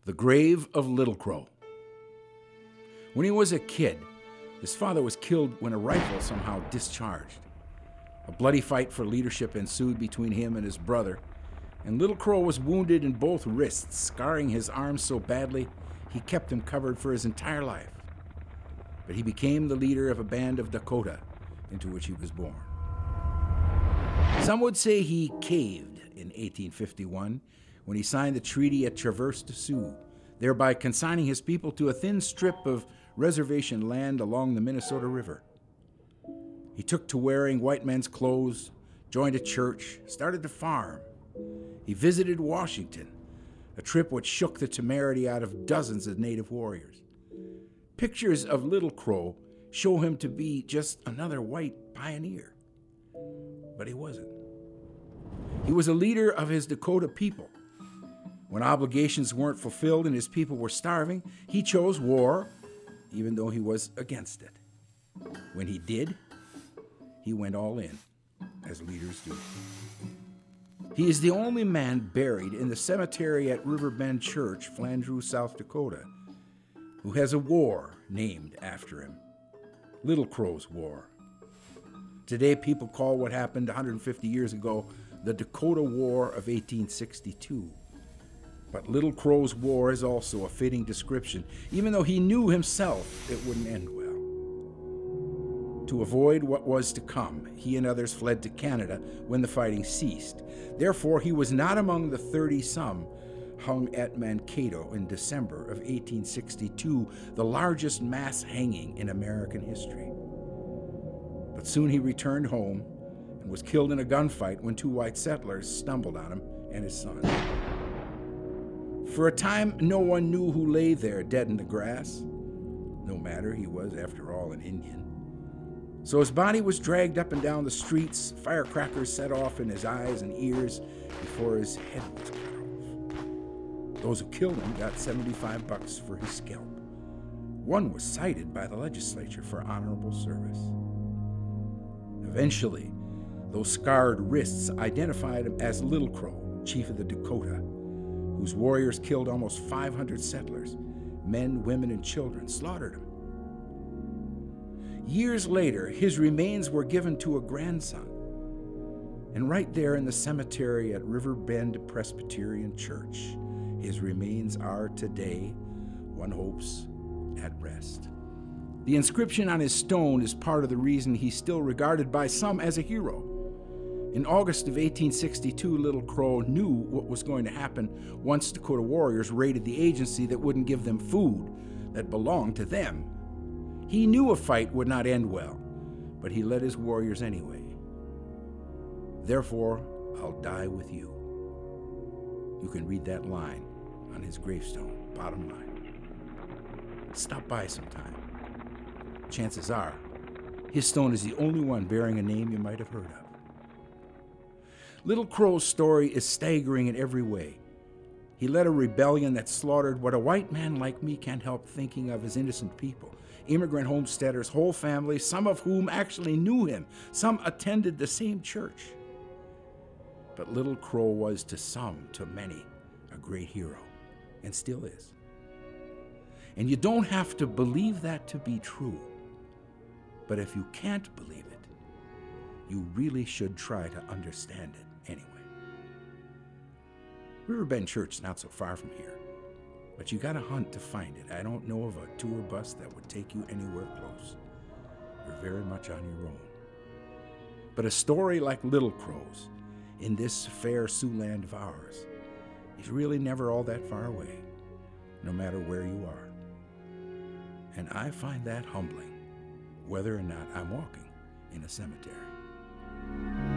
The grave of Little Crow. When he was a kid, his father was killed when a rifle somehow discharged. A bloody fight for leadership ensued between him and his brother, and Little Crow was wounded in both wrists, scarring his arms so badly he kept him covered for his entire life. But he became the leader of a band of Dakota into which he was born. Some would say he caved in 1851 when he signed the treaty at Traverse des Sioux, thereby consigning his people to a thin strip of reservation land along the Minnesota River. He took to wearing white men's clothes, joined a church, started to farm. He visited Washington, a trip which shook the temerity out of dozens of native warriors. Pictures of Little Crow show him to be just another white pioneer. But he wasn't. He was a leader of his Dakota people. When obligations weren't fulfilled and his people were starving, he chose war, even though he was against it. When he did, he went all in, as leaders do. He is the only man buried in the cemetery at Riverbend Church, Flandreau, South Dakota, who has a war named after him, Little Crow's War. Today, people call what happened 150 years ago the Dakota War of 1862. But Little Crow's War is also a fitting description, even though he knew himself it wouldn't end well. To avoid what was to come, he and others fled to Canada when the fighting ceased. Therefore, he was not among the 30-some hung at Mankato in December of 1862, the largest mass hanging in American history. But soon he returned home and was killed in a gunfight when two white settlers stumbled on him and his son. For a time, no one knew who lay there dead in the grass. No matter, he was, after all, an Indian. So his body was dragged up and down the streets, firecrackers set off in his eyes and ears before his head was cut off. Those who killed him got $75 for his scalp. One was cited by the legislature for honorable service. Eventually, those scarred wrists identified him as Little Crow, chief of the Dakota, whose warriors killed almost 500 settlers, men, women, and children, slaughtered him. Years later, his remains were given to a grandson, and right there in the cemetery at Riverbend Presbyterian Church, his remains are today, one hopes, at rest. The inscription on his stone is part of the reason he's still regarded by some as a hero. In August of 1862, Little Crow knew what was going to happen once Dakota warriors raided the agency that wouldn't give them food that belonged to them. He knew a fight would not end well, but he led his warriors anyway. Therefore, I'll die with you. You can read that line on his gravestone, bottom line. Stop by sometime. Chances are, his stone is the only one bearing a name you might have heard of. Little Crow's story is staggering in every way. He led a rebellion that slaughtered what a white man like me can't help thinking of as innocent people. Immigrant homesteaders, whole families, some of whom actually knew him. Some attended the same church. But Little Crow was to some, to many, a great hero, and still is. And you don't have to believe that to be true. But if you can't believe it, you really should try to understand it anyway. Riverbend Church is not so far from here, but you gotta hunt to find it. I don't know of a tour bus that would take you anywhere close. You're very much on your own. But a story like Little Crow's, in this fair Siouxland of ours, is really never all that far away, no matter where you are. And I find that humbling, whether or not I'm walking in a cemetery.